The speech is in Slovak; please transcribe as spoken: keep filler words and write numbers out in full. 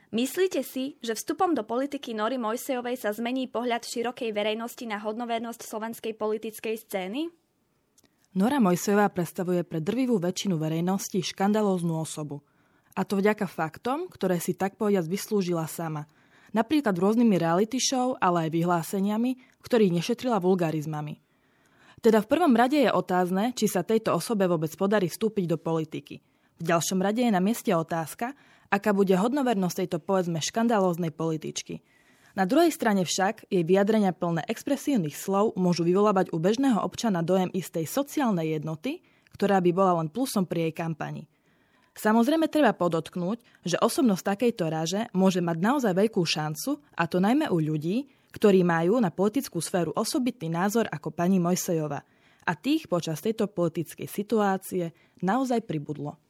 Myslíte si, že vstupom do politiky Nóry Mojsejovej sa zmení pohľad širokej verejnosti na hodnovernosť slovenskej politickej scény? Nóra Mojsejová predstavuje pre drvivú väčšinu verejnosti škandalóznu osobu. A to vďaka faktom, ktoré si tak povediac vyslúžila sama. Napríklad rôznymi reality show, ale aj vyhláseniami, v ktorých nešetrila vulgarizmami. Teda v prvom rade je otázne, či sa tejto osobe vôbec podarí vstúpiť do politiky. V ďalšom rade je na mieste otázka, aká bude hodnovernosť tejto povedzme škandalóznej političky. Na druhej strane však jej vyjadrenia plné expresívnych slov môžu vyvolávať u bežného občana dojem istej sociálnej jednoty, ktorá by bola len plusom pri jej kampani. Samozrejme treba podotknúť, že osobnosť takejto raže môže mať naozaj veľkú šancu, a to najmä u ľudí, ktorí majú na politickú sféru osobitný názor ako pani Mojsejová. A tých počas tejto politickej situácie naozaj pribudlo.